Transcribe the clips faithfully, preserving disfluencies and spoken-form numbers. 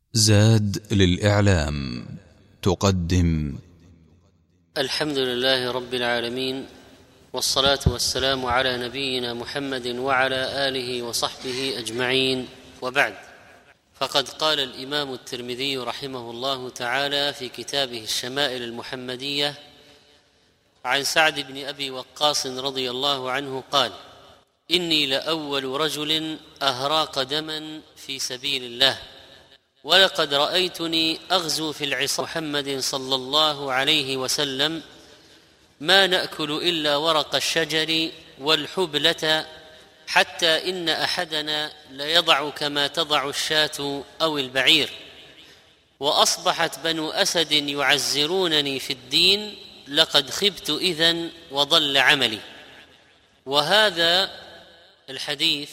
زاد للإعلام تقدم الحمد لله رب العالمين، والصلاة والسلام على نبينا محمد وعلى آله وصحبه أجمعين، وبعد. فقد قال الإمام الترمذي رحمه الله تعالى في كتابه الشمائل المحمدية عن سعد بن أبي وقاص رضي الله عنه قال: إني لأول رجل أهراق دما في سبيل الله، ولقد رأيتني أغزو في العصا محمد صلى الله عليه وسلم، ما نأكل إلا ورق الشجر والحبلة، حتى إن أحدنا ليضع كما تضع الشاة أو البعير، وأصبحت بنو أسد يعزرونني في الدين، لقد خبت إذن وضل عملي. وهذا الحديث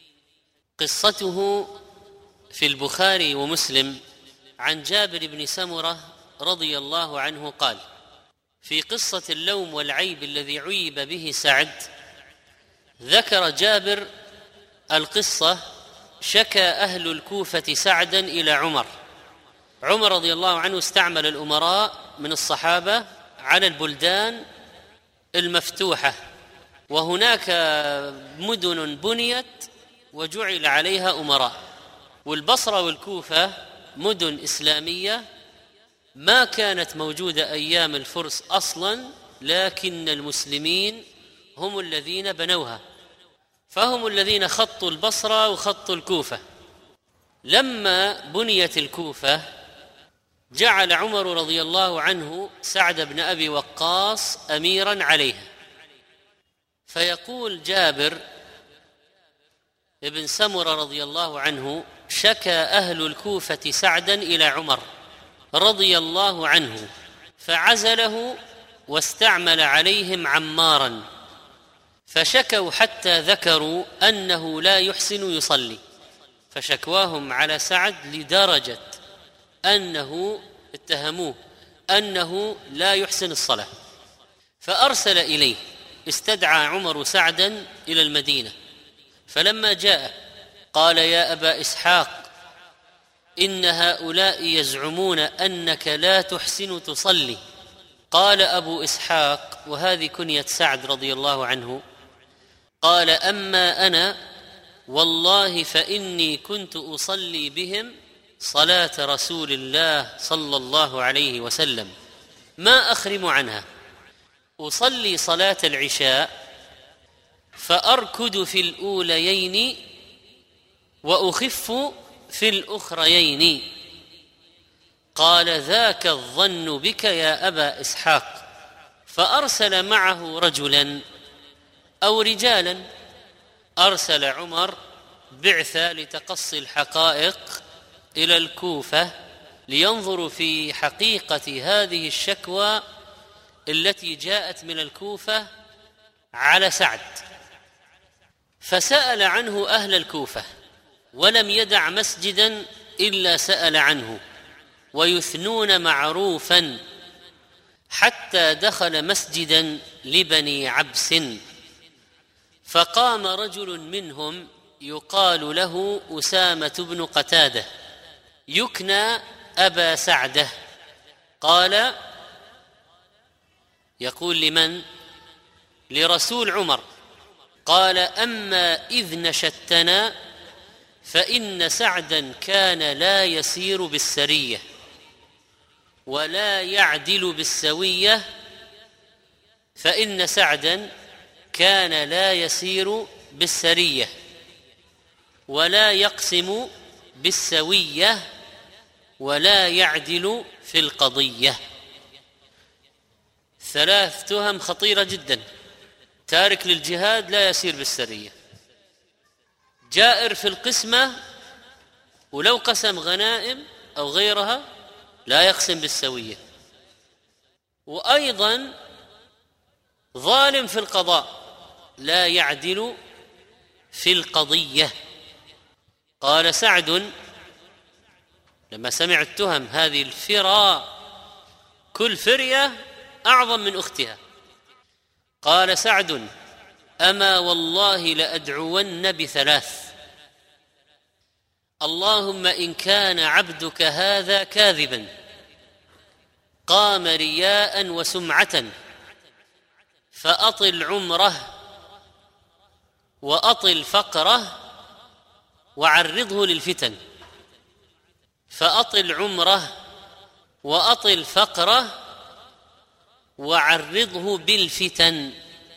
قصته في البخاري ومسلم عن جابر بن سمرة رضي الله عنه قال: في قصة اللوم والعيب الذي عيب به سعد، ذكر جابر القصة: شكى أهل الكوفة سعدا إلى عمر. عمر رضي الله عنه استعمل الأمراء من الصحابة على البلدان المفتوحة، وهناك مدن بنيت وجعل عليها أمراء، والبصرة والكوفة مدن إسلامية ما كانت موجودة أيام الفرس أصلاً، لكن المسلمين هم الذين بنوها، فهم الذين خطوا البصرة وخطوا الكوفة. لما بنيت الكوفة جعل عمر رضي الله عنه سعد بن أبي وقاص أميراً عليها. فيقول جابر ابن سمرة رضي الله عنه: شكى أهل الكوفة سعدا إلى عمر رضي الله عنه، فعزله واستعمل عليهم عمارا، فشكوا حتى ذكروا أنه لا يحسن يصلي، فشكواهم على سعد لدرجة أنه اتهموه أنه لا يحسن الصلاة. فأرسل إليه، استدعى عمر سعدا إلى المدينة، فلما جاء قال: يا أبا إسحاق، إن هؤلاء يزعمون أنك لا تحسن تصلي. قال أبو إسحاق، وهذه كنية سعد رضي الله عنه، قال: أما أنا والله فإني كنت أصلي بهم صلاة رسول الله صلى الله عليه وسلم، ما أخرم عنها، أصلي صلاة العشاء فأركد في الأوليين وأخف في الأخريين. قال: ذاك الظن بك يا أبا إسحاق. فأرسل معه رجلا أو رجالا. أرسل عمر بعثة لتقصي الحقائق إلى الكوفة لينظروا في حقيقة هذه الشكوى التي جاءت من الكوفة على سعد. فسأل عنه أهل الكوفة، ولم يدع مسجدا إلا سأل عنه، ويثنون معروفا، حتى دخل مسجدا لبني عبس، فقام رجل منهم يقال له أسامة بن قتادة يكنى أبا سعدة. قال، يقول لمن؟ لرسول عمر. قال: أما إذ نشدتنا فإن سعدا كان لا يسير بالسرية ولا يعدل بالسوية، فإن سعدا كان لا يسير بالسرية ولا يقسم بالسوية ولا يعدل في القضية. ثلاث تهم خطيرة جدا: تارك للجهاد لا يسير بالسرية، جائر في القسمة ولو قسم غنائم أو غيرها لا يقسم بالسوية، وأيضا ظالم في القضاء لا يعدل في القضية. قال سعد لما سمع التهم هذه الفرا، كل فرية أعظم من أختها، قال سعد: أما والله لأدعون بثلاث: اللهم إن كان عبدك هذا كاذبا قام رياء وسمعة فأطل عمره وأطل فقره وعرضه للفتن. فأطل عمره وأطل فقره وعرضه بالفتن.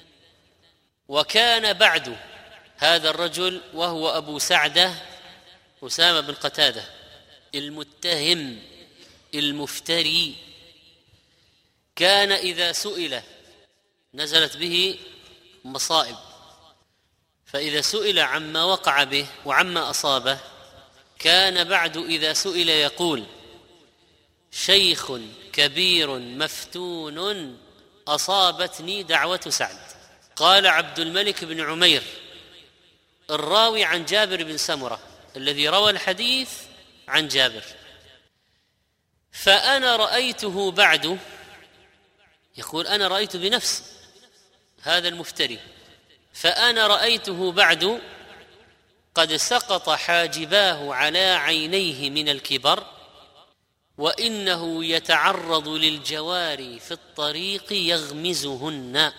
وكان بعد هذا الرجل وهو أبو سعدة أسامة بن قتادة المتهم المفتري، كان إذا سئل نزلت به مصائب، فإذا سئل عما وقع به وعما أصابه كان بعد إذا سئل يقول: شيخ كبير مفتون أصابتني دعوة سعد. قال عبد الملك بن عمير الراوي عن جابر بن سمرة الذي روى الحديث عن جابر: فأنا رأيته بعد، يقول أنا رأيت بنفسي هذا المفتري، فأنا رأيته بعد قد سقط حاجباه على عينيه من الكبر، وإنه يتعرض للجواري في الطريق يغمزهن.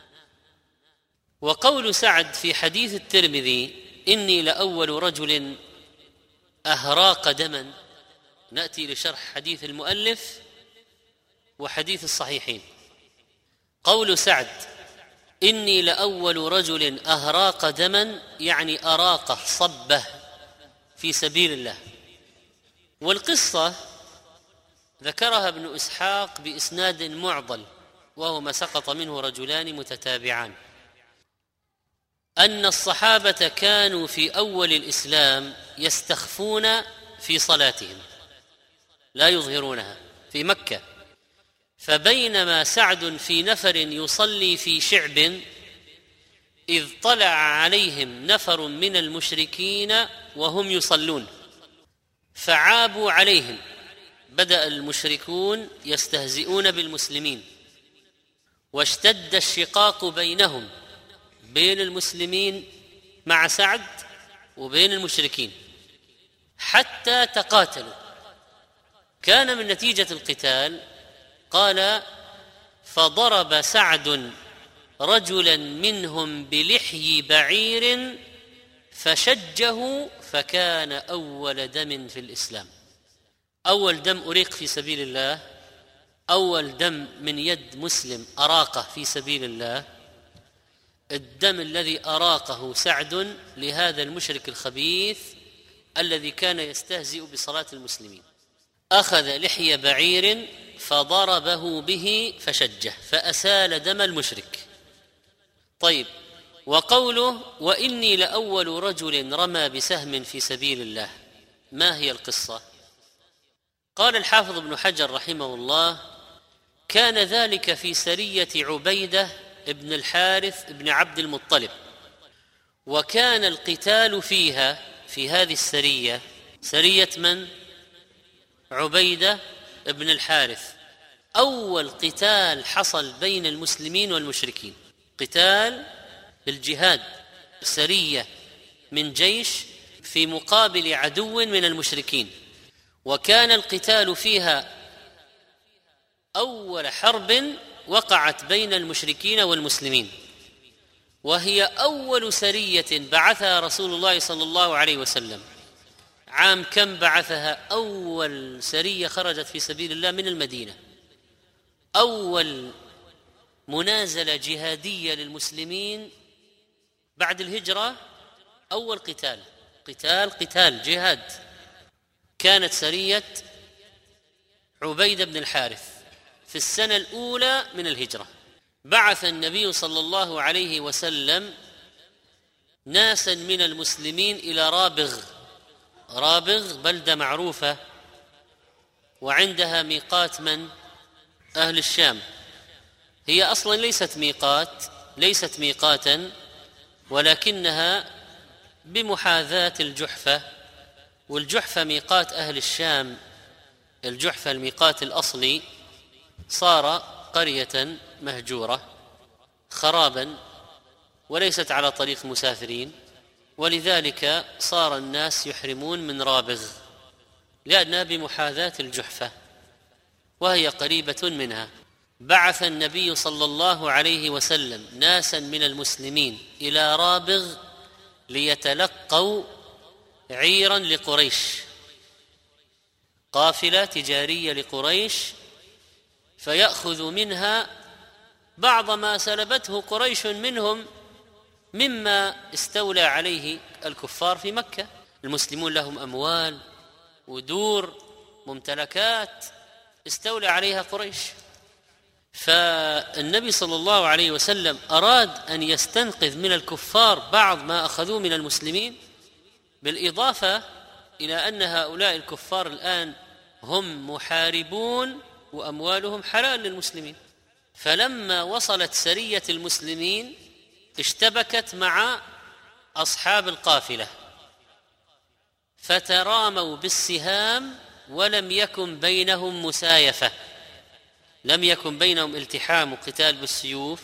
وقول سعد في حديث الترمذي: إني لأول رجل أهراق دما، نأتي لشرح حديث المؤلف وحديث الصحيحين. قول سعد: إني لأول رجل أهراق دما، يعني أراقه صبه في سبيل الله. والقصة ذكرها ابن إسحاق بإسناد معضل، وهو ما سقط منه رجلان متتابعان، أن الصحابة كانوا في أول الإسلام يستخفون في صلاتهم لا يظهرونها في مكة، فبينما سعد في نفر يصلي في شعب إذ طلع عليهم نفر من المشركين وهم يصلون فعابوا عليهم، بدأ المشركون يستهزئون بالمسلمين، واشتد الشقاق بينهم، بين المسلمين مع سعد وبين المشركين، حتى تقاتلوا. كان من نتيجة القتال قال: فضرب سعد رجلا منهم بلحي بعير فشجه، فكان أول دم في الإسلام. أول دم أريق في سبيل الله، أول دم من يد مسلم أراقه في سبيل الله، الدم الذي أراقه سعد لهذا المشرك الخبيث الذي كان يستهزئ بصلاة المسلمين. أخذ لحي بعير فضربه به فشجه فأسال دم المشرك. طيب، وقوله: وإني لأول رجل رمى بسهم في سبيل الله، ما هي القصة؟ قال الحافظ ابن حجر رحمه الله: كان ذلك في سرية عبيدة ابن الحارث ابن عبد المطلب، وكان القتال فيها في هذه السرية سرية من؟ عبيدة ابن الحارث. أول قتال حصل بين المسلمين والمشركين، قتال بالجهاد، سرية من جيش في مقابل عدو من المشركين، وكان القتال فيها أول حرب وقعت بين المشركين والمسلمين، وهي أول سرية بعثها رسول الله صلى الله عليه وسلم. عام كم بعثها؟ أول سرية خرجت في سبيل الله من المدينة، أول منازلة جهادية للمسلمين بعد الهجرة، أول قتال قتال قتال جهاد، كانت سرية عبيدة بن الحارث في السنة الأولى من الهجرة. بعث النبي صلى الله عليه وسلم ناسا من المسلمين إلى رابغ. رابغ بلدة معروفة وعندها ميقات من؟ أهل الشام. هي أصلا ليست ميقات ليست ميقاتا ولكنها بمحاذاة الجحفة، والجحفة ميقات أهل الشام، الجحفة الميقات الأصلي، صار قرية مهجورة خرابا وليست على طريق مسافرين، ولذلك صار الناس يحرمون من رابغ لأنها بمحاذاة الجحفة وهي قريبة منها. بعث النبي صلى الله عليه وسلم ناسا من المسلمين إلى رابغ ليتلقوا عيرا لقريش، قافلة تجارية لقريش، فيأخذ منها بعض ما سلبته قريش منهم مما استولى عليه الكفار في مكة. المسلمون لهم أموال ودور ممتلكات استولى عليها قريش، فالنبي صلى الله عليه وسلم أراد أن يستنقذ من الكفار بعض ما أخذوه من المسلمين، بالإضافة إلى أن هؤلاء الكفار الآن هم محاربون وأموالهم حلال للمسلمين. فلما وصلت سرية المسلمين اشتبكت مع أصحاب القافلة فتراموا بالسهام ولم يكن بينهم مسايفة، لم يكن بينهم التحام وقتال بالسيوف،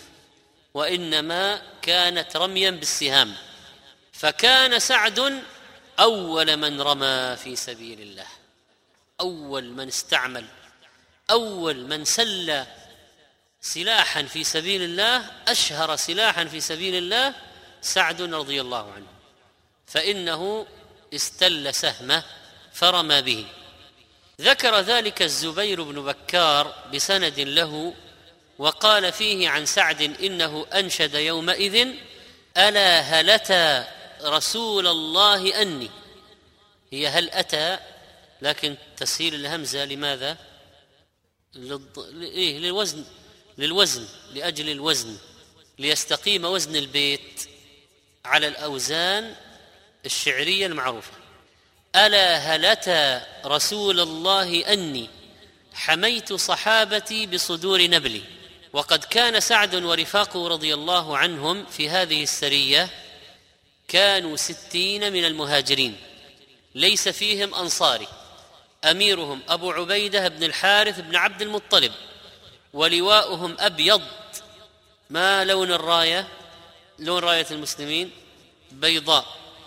وإنما كانت رميا بالسهام. فكان سعد أول من رمى في سبيل الله، أول من استعمل، أول من سل سلاحا في سبيل الله، أشهر سلاحا في سبيل الله سعد رضي الله عنه، فإنه استل سهمه فرمى به. ذكر ذلك الزبير بن بكار بسند له وقال فيه عن سعد إنه أنشد يومئذ: ألا هل أتى رسول الله أني. هي هل أتى، لكن تسهيل الهمزة لماذا؟ للض... إيه؟ للوزن، للوزن، لأجل الوزن، ليستقيم وزن البيت على الأوزان الشعرية المعروفة. ألا هل أتى رسول الله أني حميت صحابتي بصدور نبلي. وقد كان سعد ورفاقه رضي الله عنهم في هذه السرية كانوا ستين من المهاجرين، ليس فيهم أنصاري، أميرهم أبو عبيدة بن الحارث بن عبد المطلب، ولواؤهم أبيض. ما لون الراية؟ لون راية المسلمين بيضاء.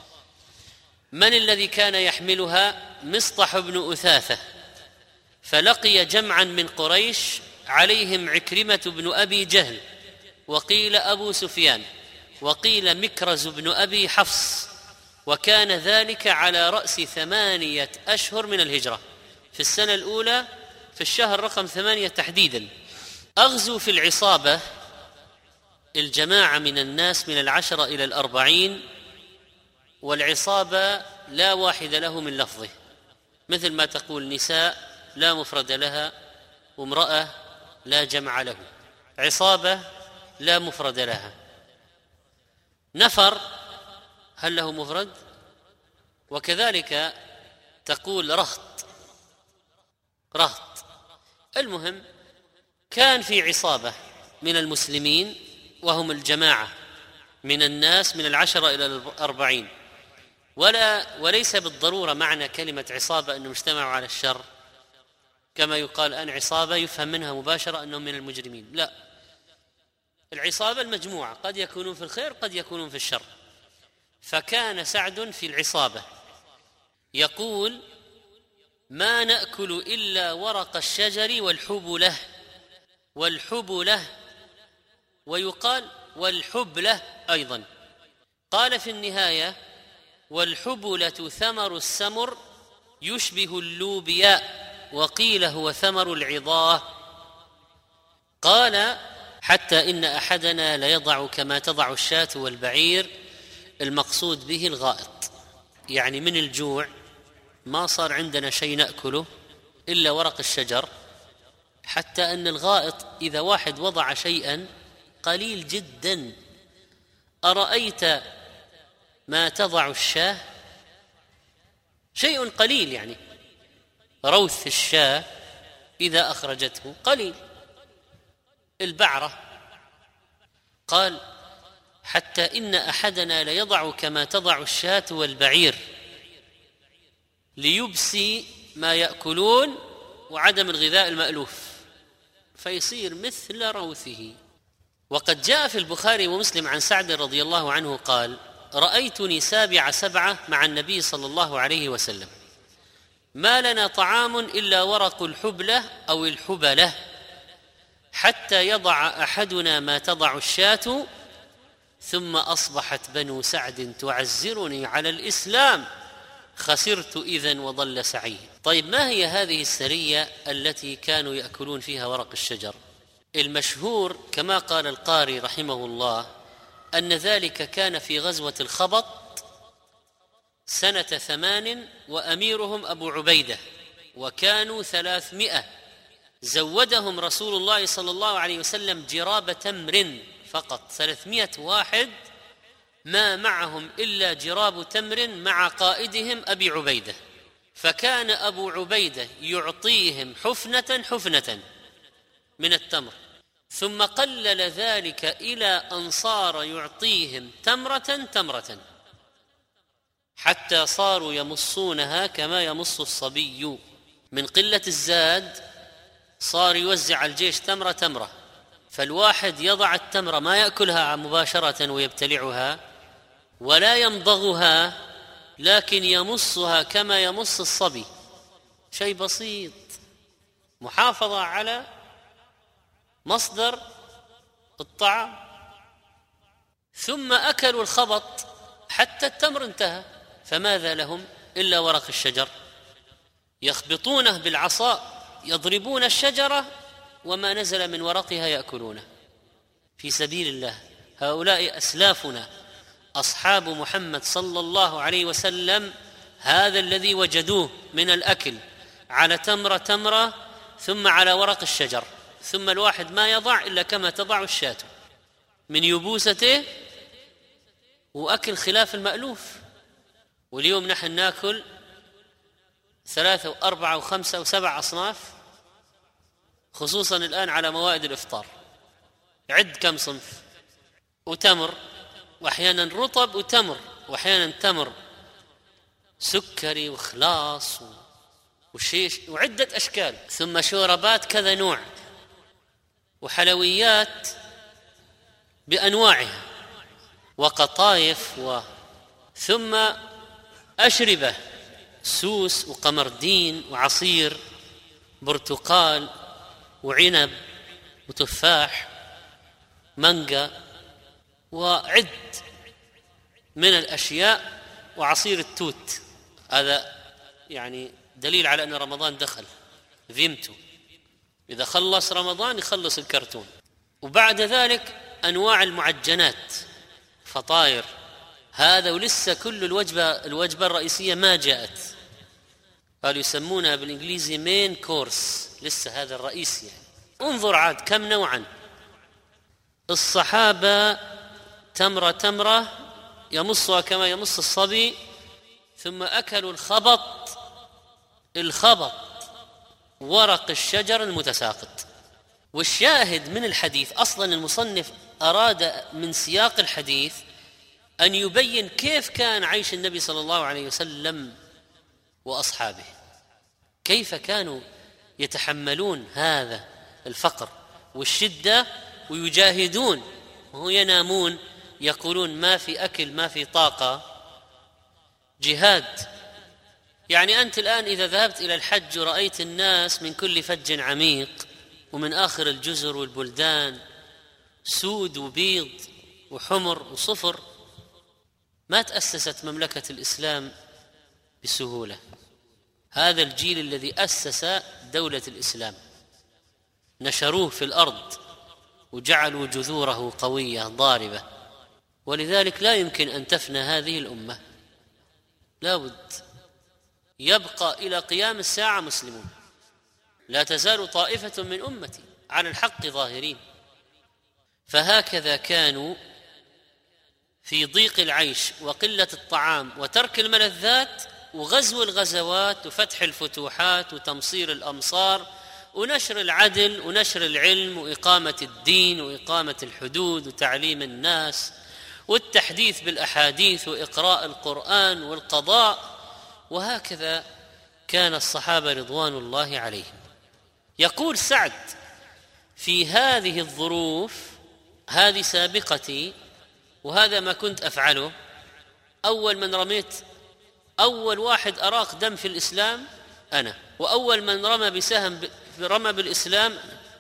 من الذي كان يحملها؟ مصطح بن أثاثة. فلقي جمعا من قريش عليهم عكرمة بن أبي جهل، وقيل أبو سفيان، وقيل مكرز بن أبي حفص، وكان ذلك على رأس ثمانية أشهر من الهجرة، في السنة الأولى في الشهر رقم ثمانية تحديدا. أغزوا في العصابة الجماعة من الناس من العشرة إلى الأربعين، والعصابة لا واحد له من لفظه، مثل ما تقول نساء لا مفرد لها، وامرأة لا جمع له، عصابة لا مفرد لها. نفر هل له مفرد؟ وكذلك تقول رهط، رهط. المهم كان في عصابة من المسلمين وهم الجماعة من الناس من العشرة إلى الأربعين، ولا وليس بالضرورة معنى كلمة عصابة أنهم اجتمعوا على الشر، كما يقال أن عصابة يفهم منها مباشرة أنهم من المجرمين، لا، العصابة المجموعة، قد يكونون في الخير قد يكونون في الشر. فكان سعد في العصابة يقول: ما نأكل إلا ورق الشجر والحبلة، والحبلة، ويقال والحبلة أيضا. قال في النهاية: والحبلة ثمر السمر يشبه اللوبياء، وقيل هو ثمر العظاه. قال: حتى إن أحدنا ليضع كما تضع الشاة والبعير، المقصود به الغائط، يعني من الجوع ما صار عندنا شيء نأكله إلا ورق الشجر، حتى أن الغائط إذا واحد وضع شيئا قليل جدا. أرأيت ما تضع الشاة؟ شيء قليل، يعني روث الشاة إذا أخرجته قليل. البعرة قال: حتى إن أحدنا ليضع كما تضع الشاة والبعير ليبسي ما يأكلون وعدم الغذاء المألوف، فيصير مثل روثه. وقد جاء في البخاري ومسلم عن سعد رضي الله عنه قال: رأيتني سابع سبعة مع النبي صلى الله عليه وسلم، ما لنا طعام إلا ورق الحبلة أو الحبلة حتى يضع أحدنا ما تضع الشاة، ثم أصبحت بنو سعد تعزرني على الإسلام، خسرت إذن وضل سعي. طيب، ما هي هذه السرية التي كانوا يأكلون فيها ورق الشجر؟ المشهور كما قال القاري رحمه الله أن ذلك كان في غزوة الخبط سنة ثمان وأميرهم أبو عبيدة، وكانوا ثلاثمائة، زودهم رسول الله صلى الله عليه وسلم جراب تمر فقط، ثلاثمائة واحد ما معهم إلا جراب تمر مع قائدهم أبي عبيدة، فكان أبو عبيدة يعطيهم حفنة حفنة من التمر، ثم قلل ذلك إلى أن صار يعطيهم تمرة تمرة حتى صاروا يمصونها كما يمص الصبي. من قلة الزاد صار يوزع الجيش تمرة تمرة، فالواحد يضع التمرة ما يأكلها مباشرة ويبتلعها ولا يمضغها، لكن يمصها كما يمص الصبي، شيء بسيط، محافظة على مصدر الطعام. ثم أكلوا الخبط حتى التمر انتهى، فماذا لهم إلا ورق الشجر، يخبطونه بالعصا، يضربون الشجرة وما نزل من ورقها يأكلونه في سبيل الله. هؤلاء أسلافنا أصحاب محمد صلى الله عليه وسلم، هذا الذي وجدوه من الأكل على تمرة تمرة ثم على ورق الشجر، ثم الواحد ما يضع إلا كما تضع الشاة من يبوسته، وأكل خلاف المألوف. واليوم نحن ناكل ثلاثة وأربعة وخمسة وسبع أصناف، خصوصا الآن على موائد الإفطار، عد كم صنف، وتمر، وأحيانا رطب وتمر، وأحيانا تمر سكري وخلاص وشيش وعدة أشكال، ثم شوربات كذا نوع، وحلويات بأنواعها، وقطايف، و... ثم أشربة، سوس وقمردين وعصير برتقال وعنب وتفاح مانجا، وعد من الأشياء، وعصير التوت، هذا يعني دليل على أن رمضان دخل، فيمتو إذا خلص رمضان يخلص الكرتون. وبعد ذلك أنواع المعجنات، فطاير، هذا ولسه كل الوجبة الوجبة الرئيسية ما جاءت، قالوا يسمونها بالإنجليزي مين كورس، لسه هذا الرئيسي يعني. انظر عاد كم نوعا. الصحابة تمرة تمرة يمصها كما يمص الصبي، ثم أكلوا الخبط، الخبط ورق الشجر المتساقط. والشاهد من الحديث، أصلا المصنف أراد من سياق الحديث أن يبين كيف كان عيش النبي صلى الله عليه وسلم وأصحابه، كيف كانوا يتحملون هذا الفقر والشدة ويجاهدون، وهو ينامون يقولون ما في أكل ما في طاقة، جهاد. يعني أنت الآن إذا ذهبت إلى الحج ورأيت الناس من كل فج عميق ومن آخر الجزر والبلدان، سود وبيض وحمر وصفر، ما تأسست مملكة الإسلام بسهولة. هذا الجيل الذي أسس دولة الإسلام نشروه في الأرض وجعلوا جذوره قوية ضاربة، ولذلك لا يمكن أن تفنى هذه الأمة، لا بد يبقى إلى قيام الساعة مسلمون، لا تزال طائفة من أمتي على الحق ظاهرين. فهكذا كانوا في ضيق العيش وقلة الطعام وترك الملذات وغزو الغزوات وفتح الفتوحات وتمصير الأمصار ونشر العدل ونشر العلم وإقامة الدين وإقامة الحدود وتعليم الناس والتحديث بالأحاديث وإقراء القرآن والقضاء. وهكذا كان الصحابة رضوان الله عليهم. يقول سعد: في هذه الظروف، هذه سابقتي وهذا ما كنت أفعله، أول من رميت، أول واحد أراق دم في الإسلام أنا، وأول من رمى بسهم رمى بالإسلام،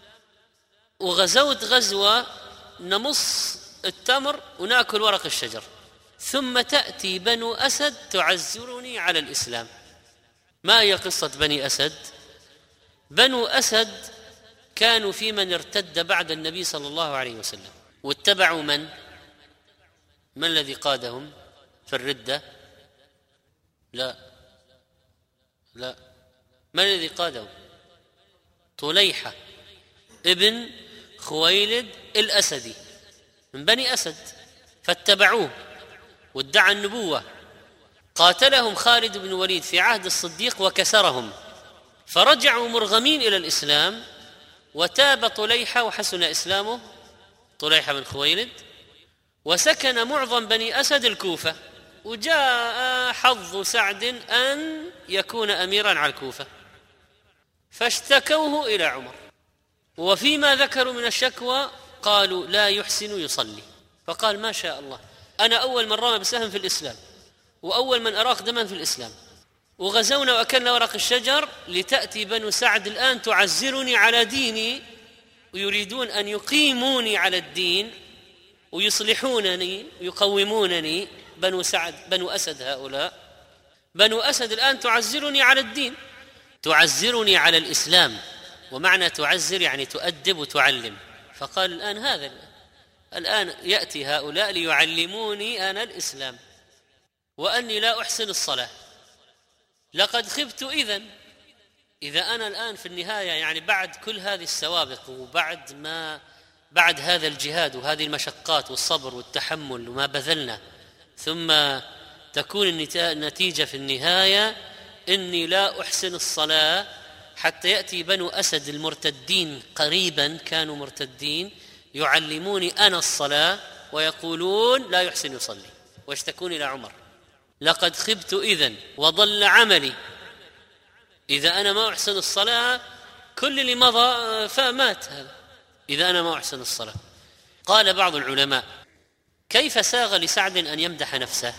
وغزوت غزوة نمص التمر ونأكل ورق الشجر، ثم تأتي بنو أسد تعزرني على الإسلام. ما هي قصة بني أسد؟ بنو أسد كانوا في من ارتد بعد النبي صلى الله عليه وسلم، واتبعوا من؟ من الذي قادهم في الردة؟ لا لا من الذي قادهم؟ طليحة ابن خويلد الأسدي من بني أسد، فاتبعوه وادعى النبوة. قاتلهم خالد بن الوليد في عهد الصديق وكسرهم، فرجعوا مرغمين إلى الإسلام، وتاب طليحة وحسن إسلامه، طليحة بن خويلد، وسكن معظم بني أسد الكوفة، وجاء حظ سعد أن يكون أميرا على الكوفة، فاشتكوه إلى عمر، وفيما ذكروا من الشكوى قالوا لا يحسن يصلي، فقال ما شاء الله، أنا أول من رمى بسهم في الإسلام، وأول من أراق دما في الإسلام، وغزونا وأكلنا ورق الشجر، لتأتي بنو سعد الآن تعزرني على ديني، ويريدون أن يقيموني على الدين ويصلحونني ويقومونني. بنو سعد بنو أسد، هؤلاء بنو أسد الآن تعزرني على الدين، تعزرني على الإسلام، ومعنى تعزر يعني تؤدب وتعلم. فقال الآن هذا الآن يأتي هؤلاء ليعلموني أنا الإسلام وأني لا أحسن الصلاة، لقد خبت إذن. إذا أنا الآن في النهاية يعني بعد كل هذه السوابق، وبعد ما بعد هذا الجهاد وهذه المشقات والصبر والتحمل وما بذلنا، ثم تكون النتيجة في النهاية إني لا أحسن الصلاة، حتى يأتي بنو أسد المرتدين قريبا كانوا مرتدين يعلموني أنا الصلاة ويقولون لا يحسن يصلي، ويشتكون إلى عمر. لقد خبت إذن وضل عملي، إذا أنا ما أحسن الصلاة كل اللي مضى فمات هذا، إذا أنا ما أحسن الصلاة. قال بعض العلماء كيف ساغ لسعد أن يمدح نفسه؟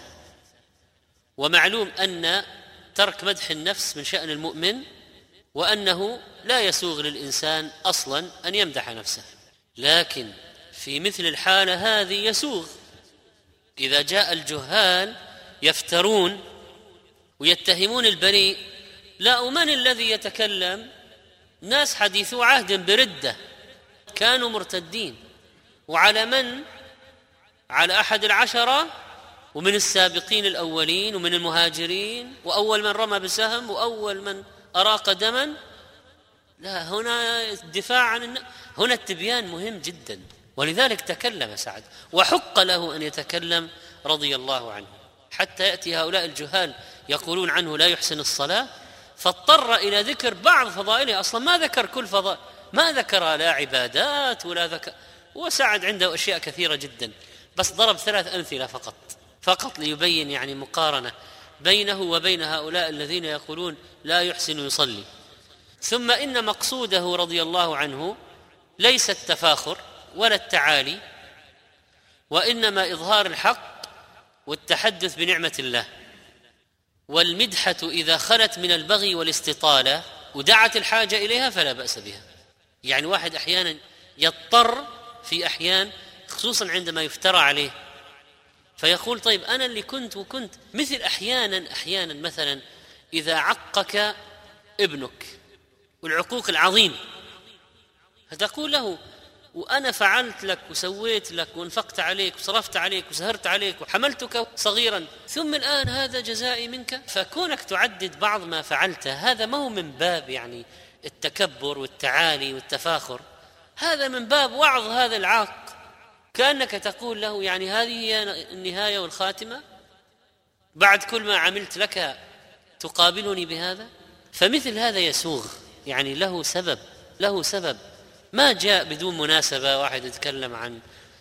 ومعلوم أن ترك مدح النفس من شأن المؤمن، وأنه لا يسوغ للإنسان أصلا أن يمدح نفسه، لكن في مثل الحالة هذه يسوغ. إذا جاء الجهال يفترون ويتهمون البريء، لا، ومن الذي يتكلم؟ ناس حديثو عهد بردة كانوا مرتدين، وعلى من؟ على أحد العشرة ومن السابقين الأولين ومن المهاجرين، وأول من رمى بسهم وأول من أراق دما. لا، هنا الدفاع عن الن... هنا التبيان مهم جدا، ولذلك تكلم سعد، وحق له أن يتكلم رضي الله عنه، حتى يأتي هؤلاء الجهال يقولون عنه لا يحسن الصلاة، فاضطر إلى ذكر بعض فضائله. أصلا ما ذكر كل فضائل، ما ذكر لا عبادات ولا ذكر، وسعد عنده أشياء كثيرة جدا، بس ضرب ثلاث أمثلة فقط فقط ليبين يعني مقارنة بينه وبين هؤلاء الذين يقولون لا يحسن يصلي. ثم إن مقصوده رضي الله عنه ليس التفاخر ولا التعالي، وإنما إظهار الحق والتحدث بنعمة الله. والمدحة إذا خلت من البغي والاستطالة ودعت الحاجة إليها فلا بأس بها. يعني واحد أحيانا يضطر في أحيان، خصوصا عندما يفترى عليه، فيقول طيب أنا اللي كنت وكنت، مثل أحيانا أحيانا مثلا إذا عقك ابنك والعقوق العظيم، فتقول له وأنا فعلت لك وسويت لك وانفقت عليك وصرفت عليك وسهرت عليك وحملتك صغيرا، ثم الآن هذا جزائي منك. فكونك تعدد بعض ما فعلته هذا ما هو من باب يعني التكبر والتعالي والتفاخر، هذا من باب وعظ هذا العاق، كأنك تقول له يعني هذه هي النهاية والخاتمة، بعد كل ما عملت لك تقابلني بهذا. فمثل هذا يسوغ، يعني له سبب له سبب ما جاء بدون مناسبة واحد يتكلم عن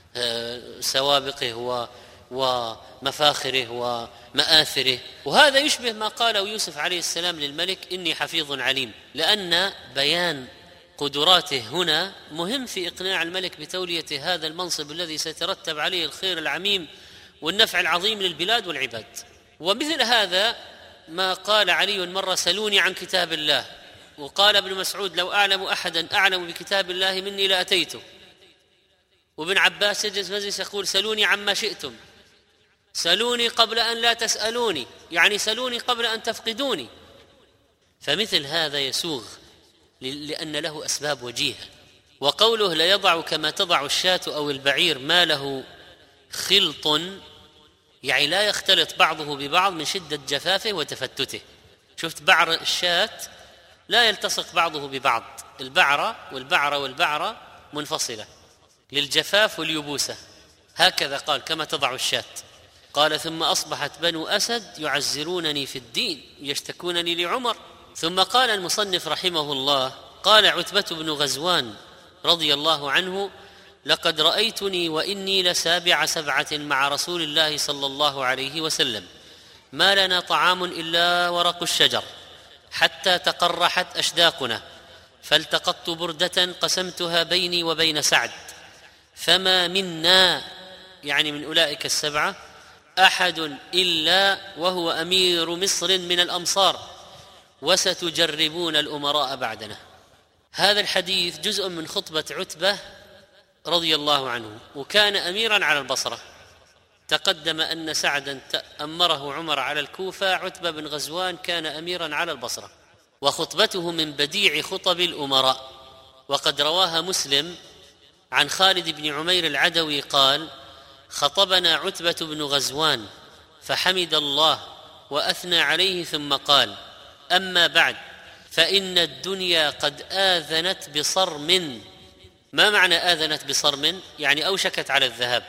سوابقه ومفاخره ومآثره. وهذا يشبه ما قاله يوسف عليه السلام للملك إني حفيظ عليم، لأن بيان قدراته هنا مهم في إقناع الملك بتولية هذا المنصب الذي سيترتب عليه الخير العميم والنفع العظيم للبلاد والعباد. ومثل هذا ما قال علي مرة: سلوني عن كتاب الله. وقال ابن مسعود: لو أعلم أحدا أعلم بكتاب الله مني لأتيته. وابن عباس يجلس مجلس يقول: سلوني عما شئتم، سلوني قبل أن لا تسألوني، يعني سلوني قبل أن تفقدوني. فمثل هذا يسوغ لأن له أسباب وجيهة. وقوله: لا يضع كما تضع الشاة أو البعير ما له خلط، يعني لا يختلط بعضه ببعض من شدة جفافه وتفتته. شفت بعر الشاة لا يلتصق بعضه ببعض، البعرة والبعرة والبعرة منفصلة للجفاف واليبوسة. هكذا قال: كما تضع الشاة. قال: ثم أصبحت بنو أسد يعزرونني في الدين يشتكونني لعمر. ثم قال المصنف رحمه الله: قال عتبة بن غزوان رضي الله عنه: لقد رأيتني وإني لسابع سبعة مع رسول الله صلى الله عليه وسلم، ما لنا طعام إلا ورق الشجر حتى تقرحت أشداقنا، فالتقطت بردة قسمتها بيني وبين سعد، فما منا، يعني من أولئك السبعة، أحد إلا وهو أمير مصر من الأمصار، وستجربون الأمراء بعدنا. هذا الحديث جزء من خطبة عتبة رضي الله عنه، وكان أميرا على البصرة. تقدم أن سعدا أمره عمر على الكوفة، عتبة بن غزوان كان أميرا على البصرة. وخطبته من بديع خطب الأمراء. وقد رواها مسلم عن خالد بن عمير العدوي قال: خطبنا عتبة بن غزوان فحمد الله وأثنى عليه ثم قال: أما بعد، فإن الدنيا قد آذنت بصرم. ما معنى آذنت بصرم؟ يعني أوشكت على الذهاب.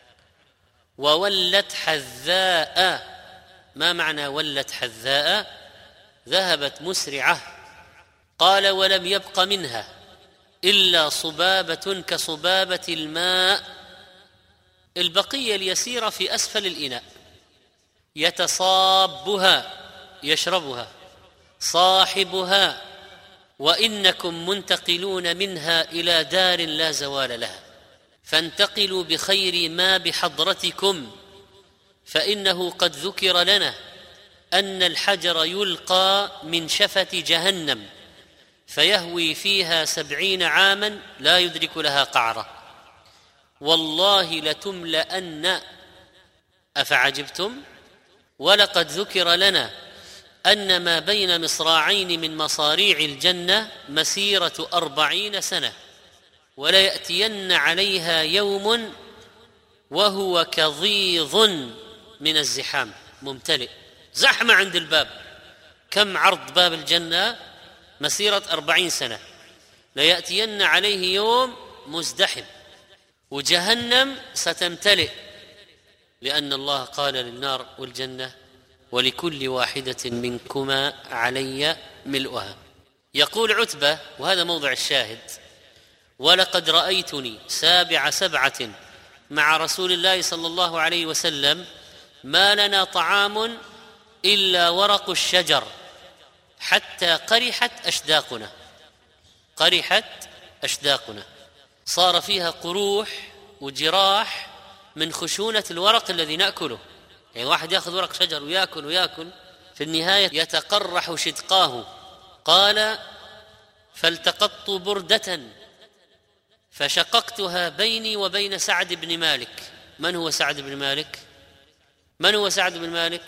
وولت حذاء. ما معنى ولت حذاء؟ ذهبت مسرعة. قال: ولم يبق منها إلا صبابة كصبابة الماء، البقية اليسيرة في أسفل الإناء، يتصابها يشربها صاحبها، وإنكم منتقلون منها إلى دار لا زوال لها، فانتقلوا بخير ما بحضرتكم، فإنه قد ذكر لنا أن الحجر يلقى من شفة جهنم فيهوي فيها سبعين عاما لا يدرك لها قعرة، والله لتملأن. أفعجبتم؟ ولقد ذكر لنا أن ما بين مصراعين من مصاريع الجنة مسيرة أربعين سنة، وليأتين عليها يوم وهو كظيظ من الزحام، ممتلئ، زحمة عند الباب. كم عرض باب الجنة؟ مسيرة أربعين سنة. ليأتين عليه يوم مزدحم. وجهنم ستمتلئ، لأن الله قال للنار والجنة: ولكل واحدة منكما علي ملؤها. يقول عتبة، وهذا موضع الشاهد: ولقد رأيتني سابع سبعة مع رسول الله صلى الله عليه وسلم، ما لنا طعام إلا ورق الشجر حتى قرحت أشداقنا. قرحت أشداقنا، صار فيها قروح وجراح من خشونة الورق الذي نأكله. يعني واحد يأخذ ورق شجر ويأكل ويأكل، في النهاية يتقرح شدقاه. قال: فالتقطت بردة فشققتها بيني وبين سعد بن مالك. من هو سعد بن مالك؟ من هو سعد بن مالك؟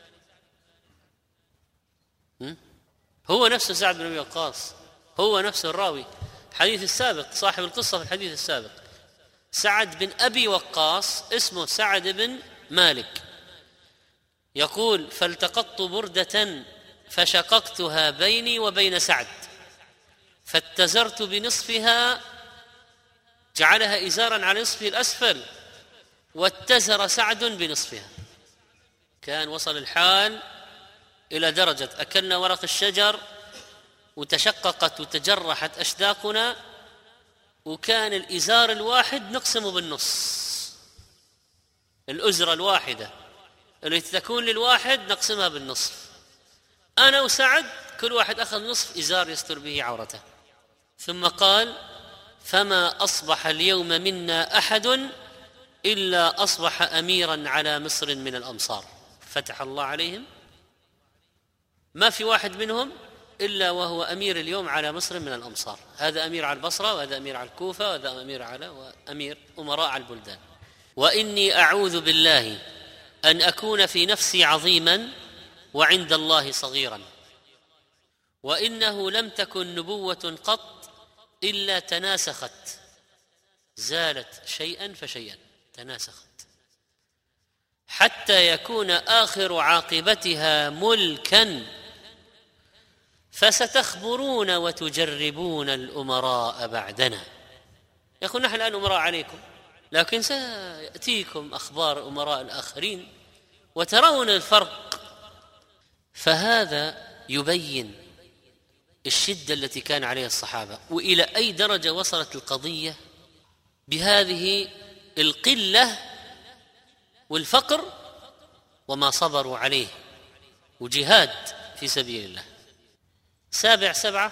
هو نفسه سعد بن أبي وقاص، هو نفسه الراوي الحديث السابق، صاحب القصة في الحديث السابق. سعد بن أبي وقاص اسمه سعد بن مالك. يقول: فالتقطت بردة فشققتها بيني وبين سعد، فاتزرت بنصفها، جعلها إزارا على نصفه الأسفل، واتزر سعد بنصفها. كان وصل الحال إلى درجة أكلنا ورق الشجر وتشققت وتجرحت أشداقنا، وكان الإزار الواحد نقسمه بالنص، الأزرة الواحدة التي تكون للواحد نقسمها بالنصف. أنا وسعد كل واحد أخذ نصف إزار يستر به عورته. ثم قال: فما أصبح اليوم منا أحد إلا أصبح أميرا على مصر من الأمصار، فتح الله عليهم، ما في واحد منهم إلا وهو أمير اليوم على مصر من الأمصار، هذا أمير على البصرة، وهذا أمير على الكوفة، وهذا أمير على وأمير أمراء على البلدان. وإني أعوذ بالله أن أكون في نفسي عظيما وعند الله صغيرا، وإنه لم تكن نبوة قط إلا تناسخت، زالت شيئا فشيئا تناسخت، حتى يكون آخر عاقبتها ملكا، فستخبرون وتجربون الأمراء بعدنا. يقول نحن الآن أمراء عليكم، لكن سيأتيكم أخبار أمراء الآخرين وترون الفرق. فهذا يبين الشدة التي كان عليها الصحابة، وإلى أي درجة وصلت القضية بهذه القلة والفقر وما صبروا عليه وجهاد في سبيل الله. سابع سبعة،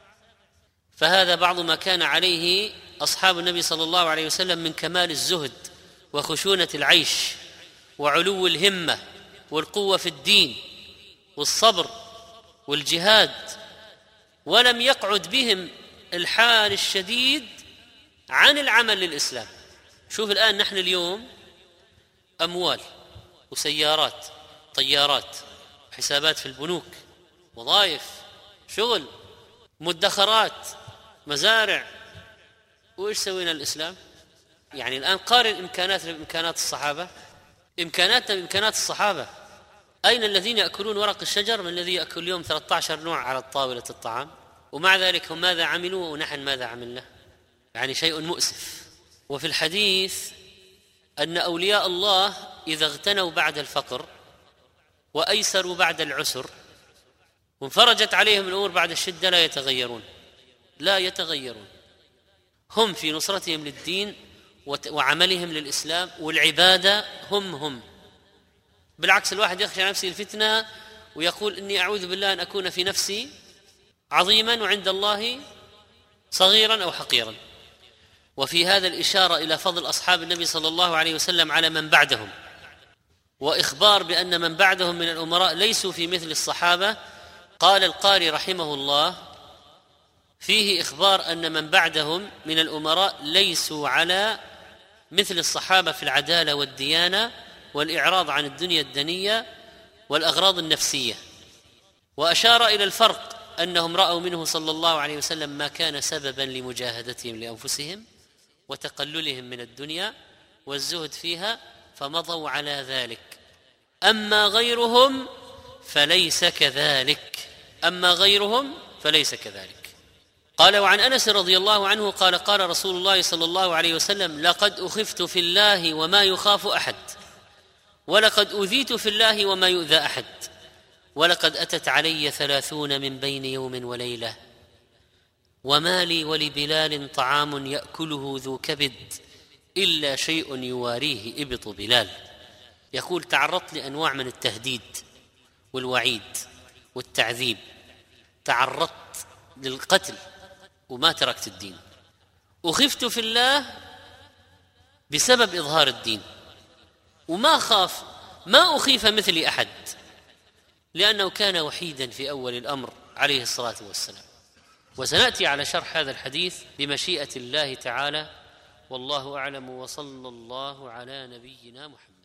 فهذا بعض ما كان عليه أصحاب النبي صلى الله عليه وسلم من كمال الزهد وخشونة العيش وعلو الهمة والقوة في الدين والصبر والجهاد، ولم يقعد بهم الحال الشديد عن العمل للإسلام. شوف الآن نحن اليوم أموال وسيارات، طيارات، حسابات في البنوك، وظائف، شغل، مدخرات، مزارع، وإيش سوينا الإسلام؟ يعني الآن قارن إمكانات بإمكانات الصحابة، إمكاناتنا بإمكانات الصحابة. أين الذين يأكلون ورق الشجر من الذي يأكل اليوم ثلاثة عشر نوع على طاولة الطعام؟ ومع ذلك هم ماذا عملوا ونحن ماذا عملنا؟ يعني شيء مؤسف. وفي الحديث أن أولياء الله إذا اغتنوا بعد الفقر وأيسروا بعد العسر وانفرجت عليهم الأمور بعد الشدة لا يتغيرون، لا يتغيرون. هم في نصرتهم للدين وعملهم للإسلام والعبادة هم هم. بالعكس، الواحد يخشى نفسه الفتنة ويقول إني أعوذ بالله أن أكون في نفسي عظيما وعند الله صغيرا أو حقيرا. وفي هذا الإشارة إلى فضل أصحاب النبي صلى الله عليه وسلم على من بعدهم، وإخبار بأن من بعدهم من الأمراء ليسوا في مثل الصحابة. قال القاري رحمه الله فيه إخبار أن من بعدهم من الأمراء ليسوا على مثل الصحابة في العدالة والديانة والإعراض عن الدنيا الدنية والأغراض النفسية، وأشار إلى الفرق أنهم رأوا منه صلى الله عليه وسلم ما كان سببا لمجاهدتهم لأنفسهم وتقللهم من الدنيا والزهد فيها فمضوا على ذلك. أما غيرهم فليس كذلك، أما غيرهم فليس كذلك. قال وعن أنس رضي الله عنه قال قال رسول الله صلى الله عليه وسلم لقد أخفت في الله وما يخاف أحد، ولقد أوذيت في الله وما يؤذى أحد، ولقد أتت علي ثلاثون من بين يوم وليلة، وما لي ولبلال طعام يأكله ذو كبد إلا شيء يواريه إبط بلال. يقول تعرضت لأنواع من التهديد والوعيد والتعذيب، تعرضت للقتل وما تركت الدين، أخفت في الله بسبب إظهار الدين، وما خاف ما أخيف مثلي أحد لأنه كان وحيدا في أول الأمر عليه الصلاة والسلام. وسنأتي على شرح هذا الحديث بمشيئة الله تعالى، والله أعلم، وصلى الله على نبينا محمد.